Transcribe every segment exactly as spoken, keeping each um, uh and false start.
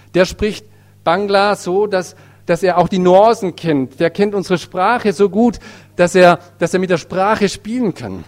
Der spricht Bangla so, dass, dass er auch die Nuancen kennt. Der kennt unsere Sprache so gut, dass er, dass er mit der Sprache spielen kann.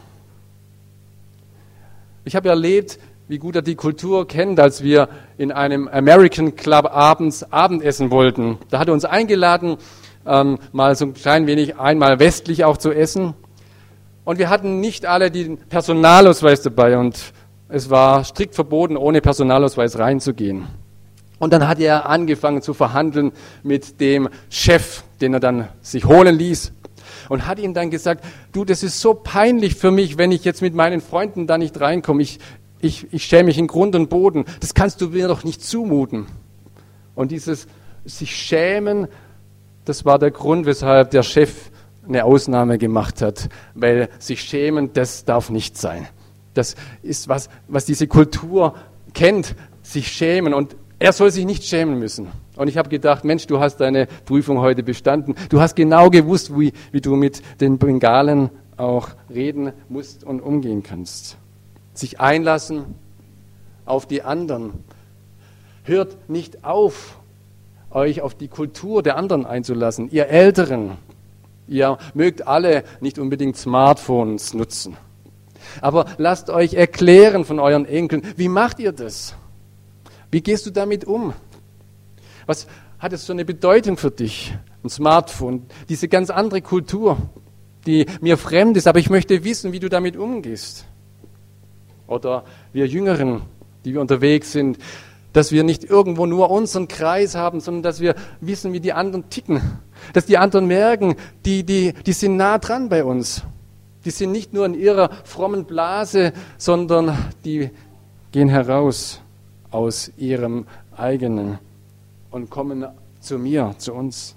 Ich habe erlebt, wie gut er die Kultur kennt, als wir in einem American Club abends Abendessen wollten. Da hat er uns eingeladen, ähm, mal so ein klein wenig einmal westlich auch zu essen. Und wir hatten nicht alle den Personalausweis dabei und es war strikt verboten, ohne Personalausweis reinzugehen. Und dann hat er angefangen zu verhandeln mit dem Chef, den er dann sich holen ließ. Und hat ihm dann gesagt, du, das ist so peinlich für mich, wenn ich jetzt mit meinen Freunden da nicht reinkomme. Ich, ich, ich schäme mich in Grund und Boden. Das kannst du mir doch nicht zumuten. Und dieses sich schämen, das war der Grund, weshalb der Chef eine Ausnahme gemacht hat. Weil sich schämen, das darf nicht sein. Das ist was, was diese Kultur kennt, sich schämen. Und er soll sich nicht schämen müssen. Und ich habe gedacht, Mensch, du hast deine Prüfung heute bestanden. Du hast genau gewusst, wie, wie du mit den Bengalen auch reden musst und umgehen kannst. Sich einlassen auf die anderen. Hört nicht auf, euch auf die Kultur der anderen einzulassen. Ihr Älteren, ihr mögt alle nicht unbedingt Smartphones nutzen. Aber lasst euch erklären von euren Enkeln, wie macht ihr das? Wie gehst du damit um? Was hat es für eine Bedeutung für dich, ein Smartphone, diese ganz andere Kultur, die mir fremd ist, aber ich möchte wissen, wie du damit umgehst. Oder wir Jüngeren, die wir unterwegs sind, dass wir nicht irgendwo nur unseren Kreis haben, sondern dass wir wissen, wie die anderen ticken. Dass die anderen merken, die, die, die sind nah dran bei uns. Die sind nicht nur in ihrer frommen Blase, sondern die gehen heraus aus ihrem eigenen und kommen zu mir, zu uns.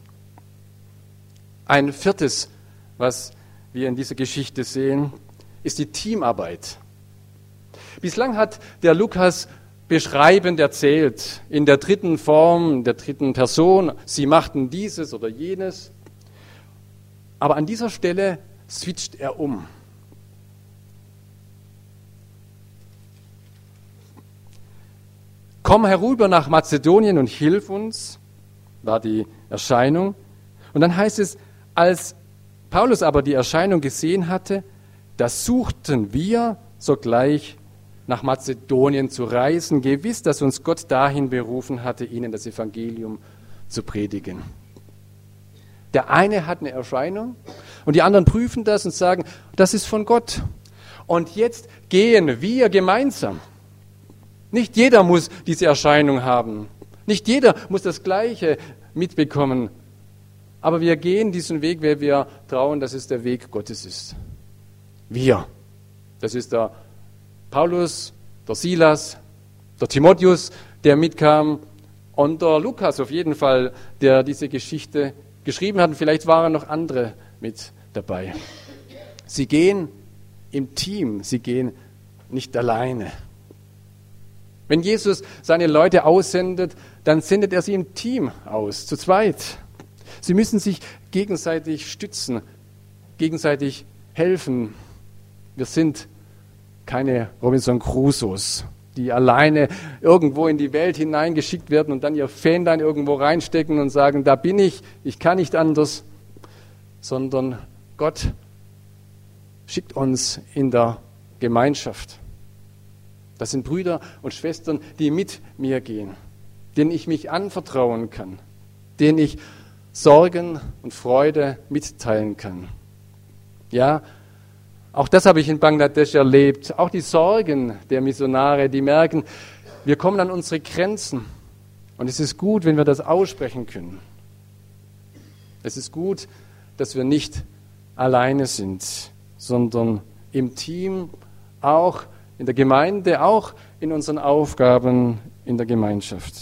Ein viertes, was wir in dieser Geschichte sehen, ist die Teamarbeit. Bislang hat der Lukas beschreibend erzählt, in der dritten Form, der dritten Person, sie machten dieses oder jenes. Aber an dieser Stelle switcht er um. Komm herüber nach Mazedonien und hilf uns, war die Erscheinung. Und dann heißt es, als Paulus aber die Erscheinung gesehen hatte, da suchten wir sogleich nach Mazedonien zu reisen, gewiss, dass uns Gott dahin berufen hatte, ihnen das Evangelium zu predigen. Der eine hat eine Erscheinung und die anderen prüfen das und sagen, das ist von Gott. Und jetzt gehen wir gemeinsam. Nicht jeder muss diese Erscheinung haben. Nicht jeder muss das Gleiche mitbekommen. Aber wir gehen diesen Weg, weil wir trauen, dass es der Weg Gottes ist. Wir. Das ist der Paulus, der Silas, der Timotheus, der mitkam, und der Lukas auf jeden Fall, der diese Geschichte geschrieben hat. Und vielleicht waren noch andere mit dabei. Sie gehen im Team, sie gehen nicht alleine. Wenn Jesus seine Leute aussendet, dann sendet er sie im Team aus, zu zweit. Sie müssen sich gegenseitig stützen, gegenseitig helfen. Wir sind keine Robinson Crusoes, die alleine irgendwo in die Welt hineingeschickt werden und dann ihr Fähnlein irgendwo reinstecken und sagen, da bin ich, ich kann nicht anders, sondern Gott schickt uns in der Gemeinschaft. Das sind Brüder und Schwestern, die mit mir gehen, denen ich mich anvertrauen kann, denen ich Sorgen und Freude mitteilen kann. Ja, auch das habe ich in Bangladesch erlebt. Auch die Sorgen der Missionare, die merken, wir kommen an unsere Grenzen. Und es ist gut, wenn wir das aussprechen können. Es ist gut, dass wir nicht alleine sind, sondern im Team, auch in der Gemeinde, auch in unseren Aufgaben in der Gemeinschaft.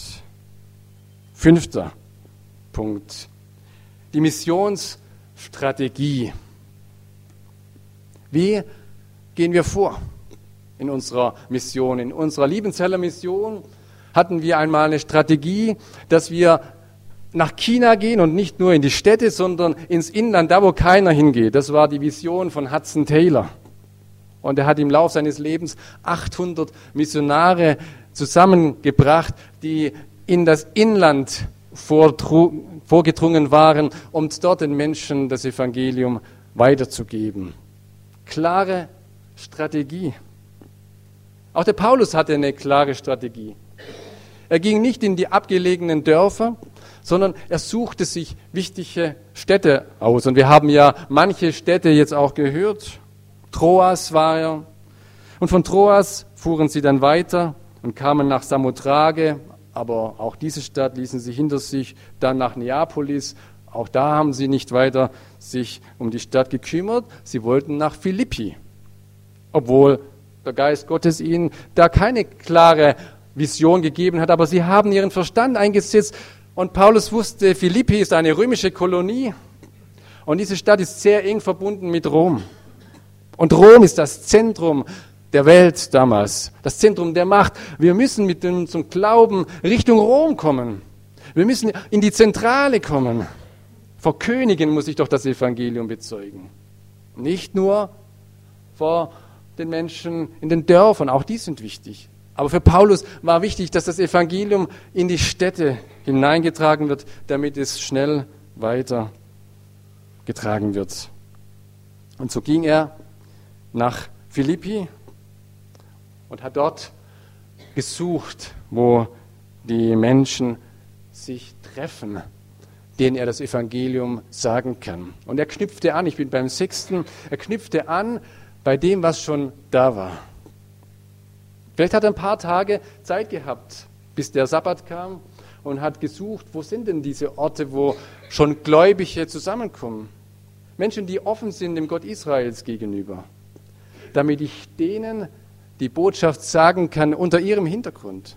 Fünfter Punkt. Die Missionsstrategie. Wie gehen wir vor in unserer Mission? In unserer Liebenzeller Mission hatten wir einmal eine Strategie, dass wir nach China gehen und nicht nur in die Städte, sondern ins Inland, da wo keiner hingeht. Das war die Vision von Hudson Taylor. Und er hat im Laufe seines Lebens achthundert Missionare zusammengebracht, die in das Inland vorgedrungen waren, um dort den Menschen das Evangelium weiterzugeben. Klare Strategie. Auch der Paulus hatte eine klare Strategie. Er ging nicht in die abgelegenen Dörfer, sondern er suchte sich wichtige Städte aus. Und wir haben ja manche Städte jetzt auch gehört. Troas war er. Und von Troas fuhren sie dann weiter und kamen nach Samothrake. Aber auch diese Stadt ließen sie hinter sich. Dann nach Neapolis. Auch da haben sie nicht weiter sich um die Stadt gekümmert. Sie wollten nach Philippi. Obwohl der Geist Gottes ihnen da keine klare Vision gegeben hat. Aber sie haben ihren Verstand eingesetzt. Und Paulus wusste, Philippi ist eine römische Kolonie. Und diese Stadt ist sehr eng verbunden mit Rom. Und Rom ist das Zentrum der Welt damals, das Zentrum der Macht. Wir müssen mit unserem Glauben Richtung Rom kommen. Wir müssen in die Zentrale kommen. Vor Königen muss ich doch das Evangelium bezeugen. Nicht nur vor den Menschen in den Dörfern, auch die sind wichtig. Aber für Paulus war wichtig, dass das Evangelium in die Städte hineingetragen wird, damit es schnell weitergetragen wird. Und so ging er nach Philippi und hat dort gesucht, wo die Menschen sich treffen, denen er das Evangelium sagen kann. Und er knüpfte an, ich bin beim sechsten, er knüpfte an bei dem, was schon da war. Vielleicht hat er ein paar Tage Zeit gehabt, bis der Sabbat kam und hat gesucht, wo sind denn diese Orte, wo schon Gläubige zusammenkommen. Menschen, die offen sind dem Gott Israels gegenüber, damit ich denen die Botschaft sagen kann unter ihrem Hintergrund.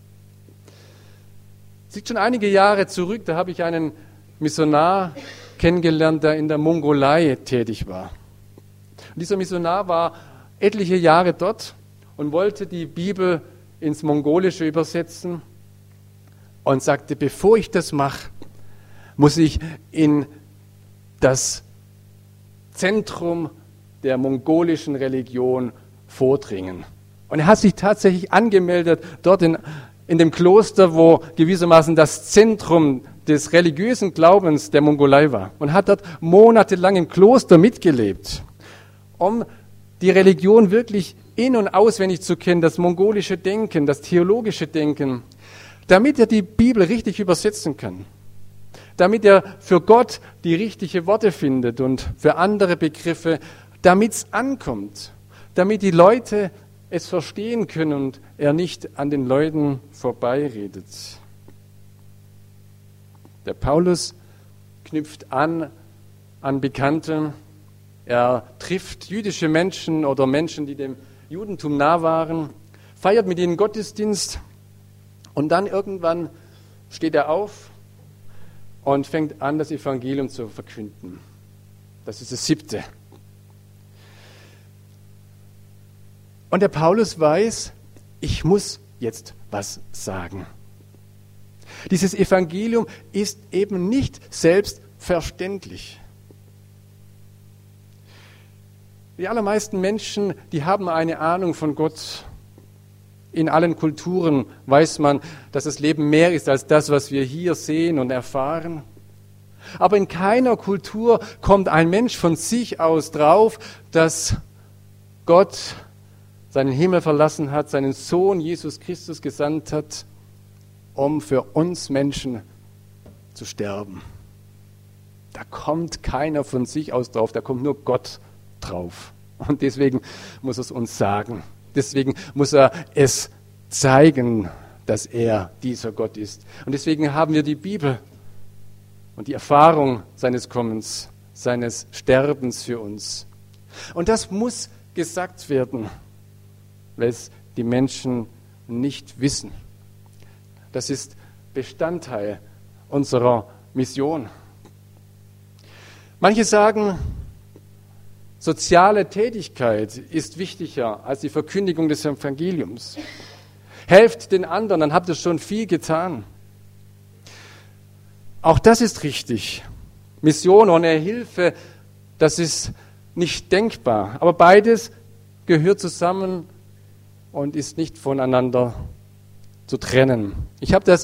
Es liegt schon einige Jahre zurück, da habe ich einen Missionar kennengelernt, der in der Mongolei tätig war. Und dieser Missionar war etliche Jahre dort und wollte die Bibel ins Mongolische übersetzen und sagte, bevor ich das mache, muss ich in das Zentrum der mongolischen Religion vordringen. Und er hat sich tatsächlich angemeldet dort in, in dem Kloster, wo gewissermaßen das Zentrum des religiösen Glaubens der Mongolei war. Und hat dort monatelang im Kloster mitgelebt, um die Religion wirklich in- und auswendig zu kennen, das mongolische Denken, das theologische Denken, damit er die Bibel richtig übersetzen kann. Damit er für Gott die richtigen Worte findet und für andere Begriffe, damit es ankommt, damit die Leute es verstehen können und er nicht an den Leuten vorbeiredet. Der Paulus knüpft an an Bekannte, er trifft jüdische Menschen oder Menschen, die dem Judentum nah waren, feiert mit ihnen Gottesdienst und dann irgendwann steht er auf und fängt an, das Evangelium zu verkünden. Das ist das siebte. Und der Paulus weiß, ich muss jetzt was sagen. Dieses Evangelium ist eben nicht selbstverständlich. Die allermeisten Menschen, die haben eine Ahnung von Gott. In allen Kulturen weiß man, dass das Leben mehr ist als das, was wir hier sehen und erfahren. Aber in keiner Kultur kommt ein Mensch von sich aus drauf, dass Gott seinen Himmel verlassen hat, seinen Sohn Jesus Christus gesandt hat, um für uns Menschen zu sterben. Da kommt keiner von sich aus drauf, da kommt nur Gott drauf. Und deswegen muss er es uns sagen. Deswegen muss er es zeigen, dass er dieser Gott ist. Und deswegen haben wir die Bibel und die Erfahrung seines Kommens, seines Sterbens für uns. Und das muss gesagt werden, weil es die Menschen nicht wissen. Das ist Bestandteil unserer Mission. Manche sagen, soziale Tätigkeit ist wichtiger als die Verkündigung des Evangeliums. Helft den anderen, dann habt ihr schon viel getan. Auch das ist richtig. Mission ohne Hilfe, das ist nicht denkbar. Aber beides gehört zusammen und ist nicht voneinander zu trennen. Ich habe das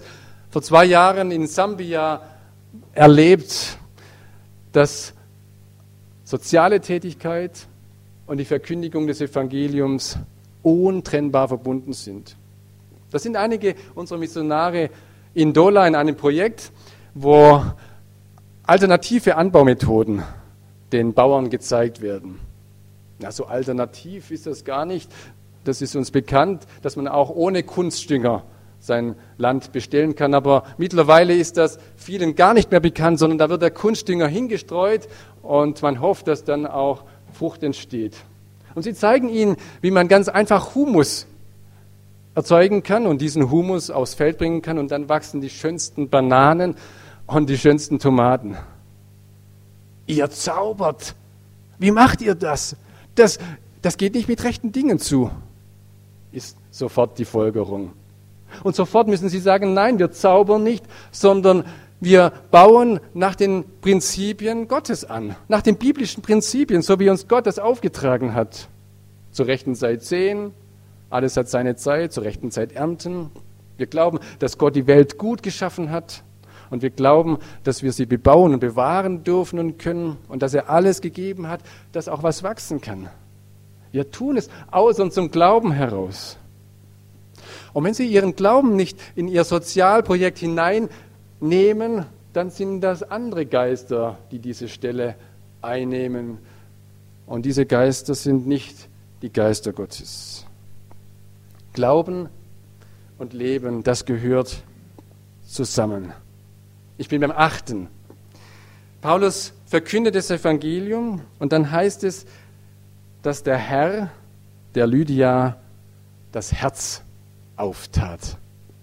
vor zwei Jahren in Sambia erlebt, dass soziale Tätigkeit und die Verkündigung des Evangeliums untrennbar verbunden sind. Da sind einige unserer Missionare in Dola in einem Projekt, wo alternative Anbaumethoden den Bauern gezeigt werden. Na, so alternativ ist das gar nicht. Das ist uns bekannt, dass man auch ohne Kunstdünger sein Land bestellen kann. Aber mittlerweile ist das vielen gar nicht mehr bekannt, sondern da wird der Kunstdünger hingestreut und man hofft, dass dann auch Frucht entsteht. Und sie zeigen ihnen, wie man ganz einfach Humus erzeugen kann und diesen Humus aufs Feld bringen kann und dann wachsen die schönsten Bananen und die schönsten Tomaten. Ihr zaubert. Wie macht ihr das? Das, das geht nicht mit rechten Dingen zu, ist sofort die Folgerung. Und sofort müssen sie sagen, nein, wir zaubern nicht, sondern wir bauen nach den Prinzipien Gottes an, nach den biblischen Prinzipien, so wie uns Gott das aufgetragen hat. Zur rechten Zeit säen, alles hat seine Zeit, zur rechten Zeit ernten. Wir glauben, dass Gott die Welt gut geschaffen hat und wir glauben, dass wir sie bebauen und bewahren dürfen und können und dass er alles gegeben hat, dass auch was wachsen kann. Wir tun es aus unserem Glauben heraus. Und wenn Sie Ihren Glauben nicht in Ihr Sozialprojekt hineinnehmen, dann sind das andere Geister, die diese Stelle einnehmen. Und diese Geister sind nicht die Geister Gottes. Glauben und Leben, das gehört zusammen. Ich bin beim achten. Paulus verkündet das Evangelium und dann heißt es, dass der Herr der Lydia das Herz auftat.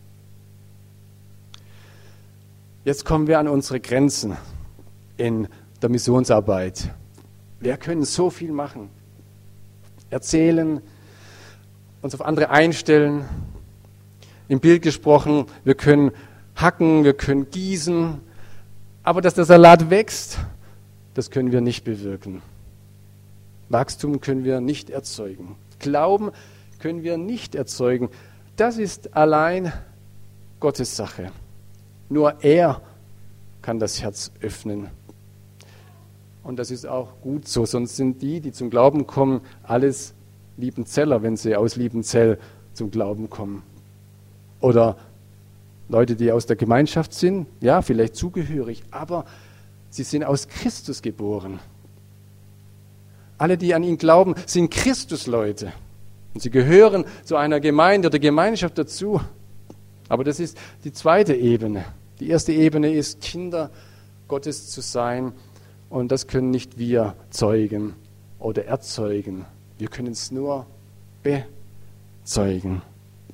Jetzt kommen wir an unsere Grenzen in der Missionsarbeit. Wir können so viel machen. Erzählen, uns auf andere einstellen. Im Bild gesprochen, wir können hacken, wir können gießen. Aber dass der Salat wächst, das können wir nicht bewirken. Wachstum können wir nicht erzeugen. Glauben können wir nicht erzeugen. Das ist allein Gottes Sache. Nur er kann das Herz öffnen. Und das ist auch gut so, sonst sind die, die zum Glauben kommen, alles Liebenzeller, wenn sie aus Liebenzell zum Glauben kommen. Oder Leute, die aus der Gemeinschaft sind, ja, vielleicht zugehörig, aber sie sind aus Christus geboren. Alle, die an ihn glauben, sind Christusleute. Und sie gehören zu einer Gemeinde oder Gemeinschaft dazu. Aber das ist die zweite Ebene. Die erste Ebene ist, Kinder Gottes zu sein. Und das können nicht wir zeugen oder erzeugen. Wir können es nur bezeugen.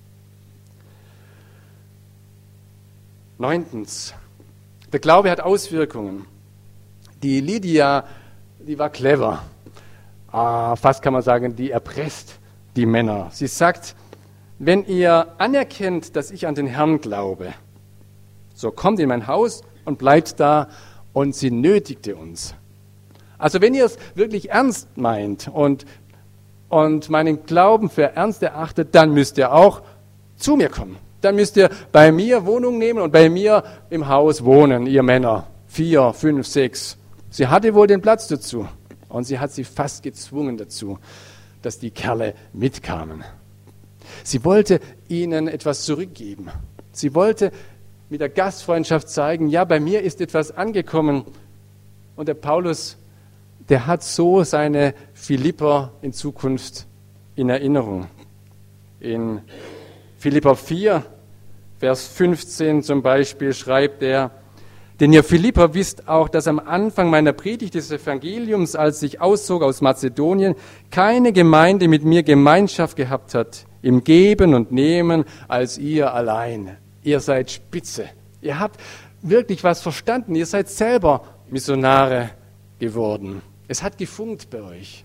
Neuntens. Der Glaube hat Auswirkungen. Die Lydia, die war clever. Ah, fast kann man sagen, die erpresst die Männer. Sie sagt, wenn ihr anerkennt, dass ich an den Herrn glaube, so kommt in mein Haus und bleibt da, und sie nötigte uns. Also wenn ihr es wirklich ernst meint und, und meinen Glauben für ernst erachtet, dann müsst ihr auch zu mir kommen. Dann müsst ihr bei mir Wohnung nehmen und bei mir im Haus wohnen, ihr Männer. Vier, fünf, sechs. Sie hatte wohl den Platz dazu. Und sie hat sie fast gezwungen dazu, dass die Kerle mitkamen. Sie wollte ihnen etwas zurückgeben. Sie wollte mit der Gastfreundschaft zeigen, ja, bei mir ist etwas angekommen. Und der Paulus, der hat so seine Philipper in Zukunft in Erinnerung. In Philipper vier, Vers fünfzehn zum Beispiel schreibt er, denn ihr Philipper wisst auch, dass am Anfang meiner Predigt des Evangeliums, als ich auszog aus Mazedonien, keine Gemeinde mit mir Gemeinschaft gehabt hat, im Geben und Nehmen, als ihr allein. Ihr seid Spitze. Ihr habt wirklich was verstanden. Ihr seid selber Missionare geworden. Es hat gefunkt bei euch.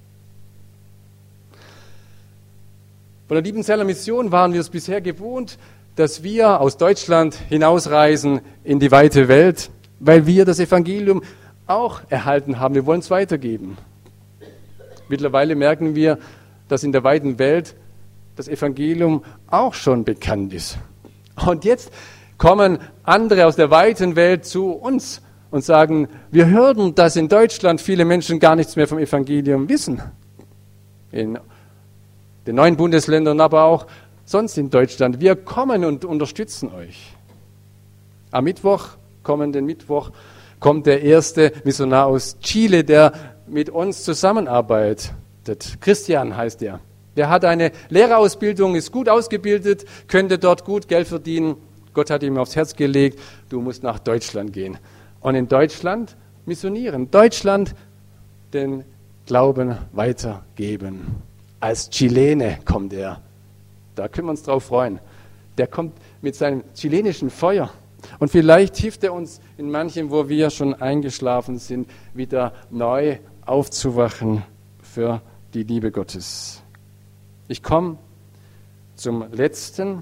Von der Liebenzeller Mission waren wir es bisher gewohnt, dass wir aus Deutschland hinausreisen in die weite Welt, weil wir das Evangelium auch erhalten haben. Wir wollen es weitergeben. Mittlerweile merken wir, dass in der weiten Welt das Evangelium auch schon bekannt ist. Und jetzt kommen andere aus der weiten Welt zu uns und sagen, wir hören, dass in Deutschland viele Menschen gar nichts mehr vom Evangelium wissen. In den neuen Bundesländern, aber auch sonst in Deutschland. Wir kommen und unterstützen euch. Am Mittwoch, kommenden Mittwoch, kommt der erste Missionar aus Chile, der mit uns zusammenarbeitet. Christian heißt er. Der hat eine Lehrerausbildung, ist gut ausgebildet, könnte dort gut Geld verdienen. Gott hat ihm aufs Herz gelegt, du musst nach Deutschland gehen. Und in Deutschland missionieren. Deutschland den Glauben weitergeben. Als Chilene kommt er. Da können wir uns drauf freuen. Der kommt mit seinem chilenischen Feuer. Und vielleicht hilft er uns in manchem, wo wir schon eingeschlafen sind, wieder neu aufzuwachen für die Liebe Gottes. Ich komme zum Letzten.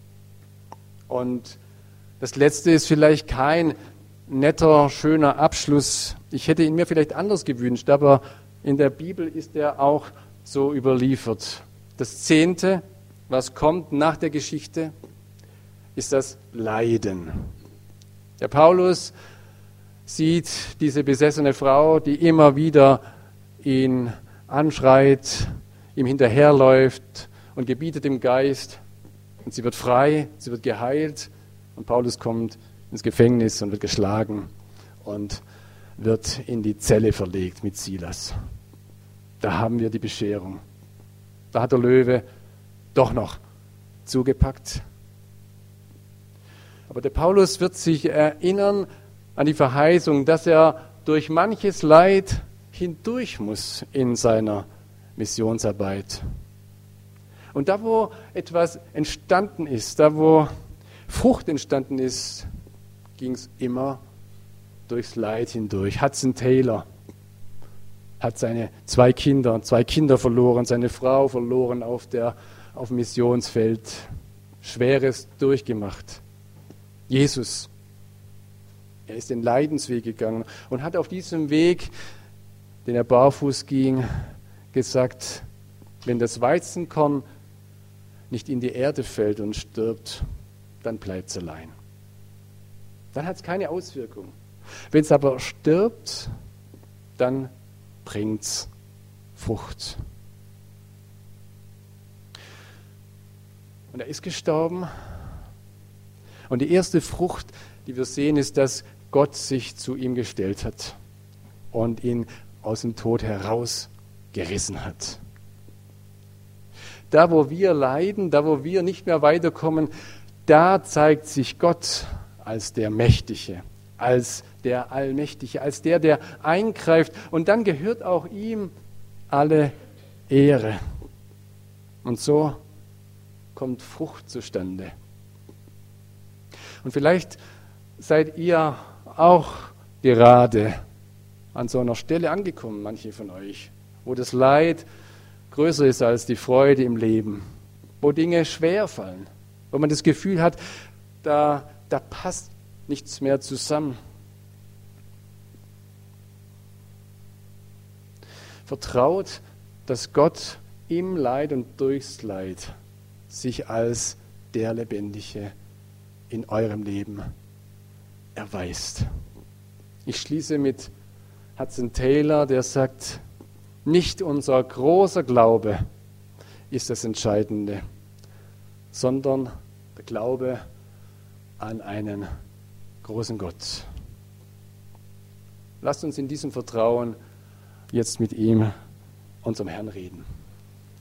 Und das Letzte ist vielleicht kein netter, schöner Abschluss. Ich hätte ihn mir vielleicht anders gewünscht, aber in der Bibel ist er auch so überliefert. Das Zehnte, was kommt nach der Geschichte, ist das Leiden. Der Paulus sieht diese besessene Frau, die immer wieder ihn anschreit, ihm hinterherläuft und gebietet im Geist. Und sie wird frei, sie wird geheilt. Und Paulus kommt ins Gefängnis und wird geschlagen und wird in die Zelle verlegt mit Silas. Da haben wir die Bescherung. Da hat der Löwe doch noch zugepackt. Aber der Paulus wird sich erinnern an die Verheißung, dass er durch manches Leid hindurch muss in seiner Missionsarbeit. Und da, wo etwas entstanden ist, da, wo Frucht entstanden ist, ging es immer durchs Leid hindurch. Hudson Taylor hat seine zwei Kinder, zwei Kinder verloren, seine Frau verloren auf der, auf dem Missionsfeld. Schweres durchgemacht. Jesus, er ist den Leidensweg gegangen und hat auf diesem Weg, den er barfuß ging, gesagt, wenn das Weizenkorn nicht in die Erde fällt und stirbt, dann bleibt es allein. Dann hat es keine Auswirkung. Wenn es aber stirbt, dann bringt es Frucht. Und er ist gestorben. Und die erste Frucht, die wir sehen, ist, dass Gott sich zu ihm gestellt hat und ihn aus dem Tod herausgerissen hat. Da, wo wir leiden, da, wo wir nicht mehr weiterkommen, da zeigt sich Gott als der Mächtige, als der Allmächtige, als der, der eingreift. Und dann gehört auch ihm alle Ehre. Und so kommt Frucht zustande. Und vielleicht seid ihr auch gerade an so einer Stelle angekommen, manche von euch, wo das Leid größer ist als die Freude im Leben, wo Dinge schwer fallen, wo man das Gefühl hat, da, da passt nichts mehr zusammen. Vertraut, dass Gott im Leid und durchs Leid sich als der Lebendige in eurem Leben erweist. Ich schließe mit Hudson Taylor, der sagt, nicht unser großer Glaube ist das Entscheidende, sondern der Glaube an einen großen Gott. Lasst uns in diesem Vertrauen jetzt mit ihm, unserem Herrn, reden.